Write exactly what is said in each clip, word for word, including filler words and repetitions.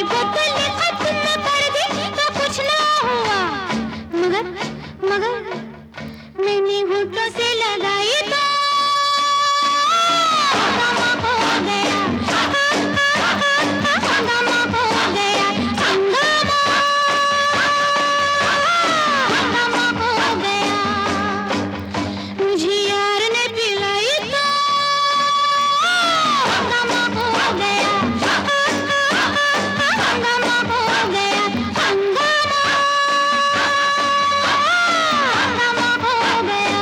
को तुमने खत्म कर दी तो कुछ ना हुआ, मगर मगर मैंने होठों से लगाई तो हंगामा हो गया, हंगामा हो गया, हंगामा हंगामा हो गया। मुझे यार ने पिलाई तो हंगामा हो गया, हंगामा हो गया, हंगामा हंगामा हो गया।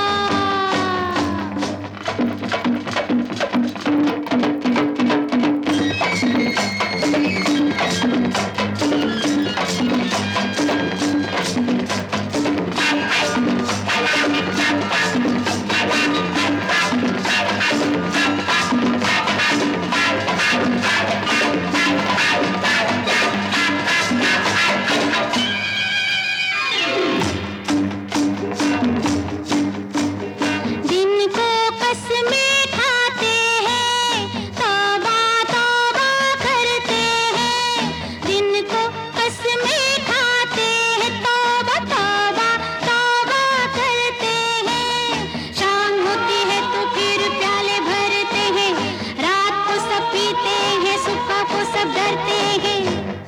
दिन को कसमें खाते हैं, तौबा तौबा करते हैं। दिन को कसमें खाते हैं, तौबा तौबा तौबा करते हैं। शाम होती है तो फिर प्याले भरते हैं, रात को सब पीते हैं, सुबह को सब डरते हैं।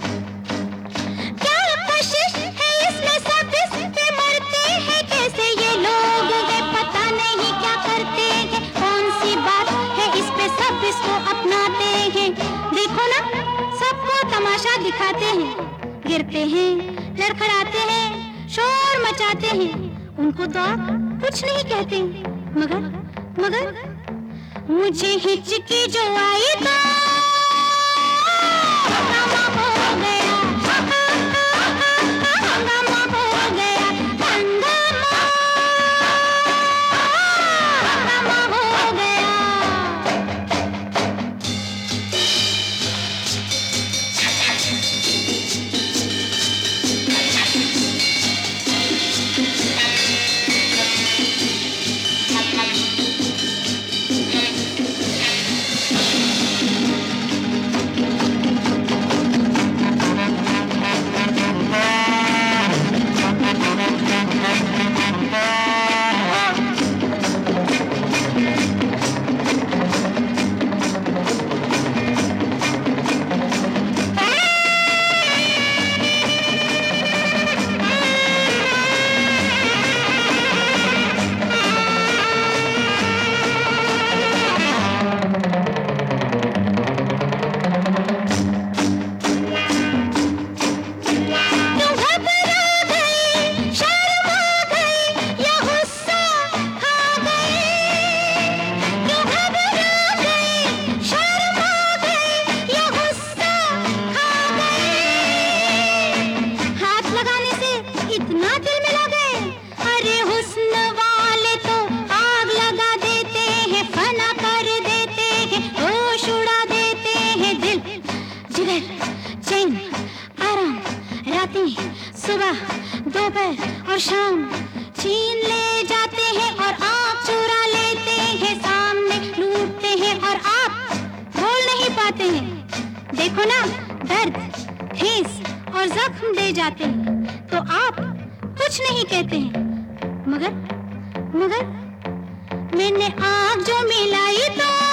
क्या कशिश है इसमें, सब इस पे मरते हैं। कैसे ये लोग हैं पता नहीं क्या करते हैं। कौन सी बात है इस पे सब इसको अपनाते हैं। देखो ना, सबको तमाशा दिखाते हैं, गिरते हैं, लड़खड़ाते हैं, शोर मचाते हैं। उनको तो आप कुछ नहीं कहते, मगर मगर मुझे हिचकी जो आई तो हंगामा हो गया, हंगामा हो गया, हंगामा हंगामा हो गया। क्यों घबरा गई, शर्मा गई या गुस्सा खा गई? क्यों घबरा गई, शर्मा गई या गुस्सा खा गई? हाथ लगाने से इतना दिल में लगे, अरे हुस्न वाले तो आग लगा देते हैं, फना कर देते हैं, होश उड़ा देते हैं। दिल, जिगर, चैन, आराम, रातें, सुबह, दोपहर और शाम छीन ले जाते हैं और आँख चुरा लेते हैं। सामने लूटते हैं और आप बोल नहीं पाते हैं। देखो ना, दर्द, ठेस और जख्म दे जाते हैं तो आप कुछ नहीं कहते हैं, मगर मगर मैंने आँख जो मिलाई तो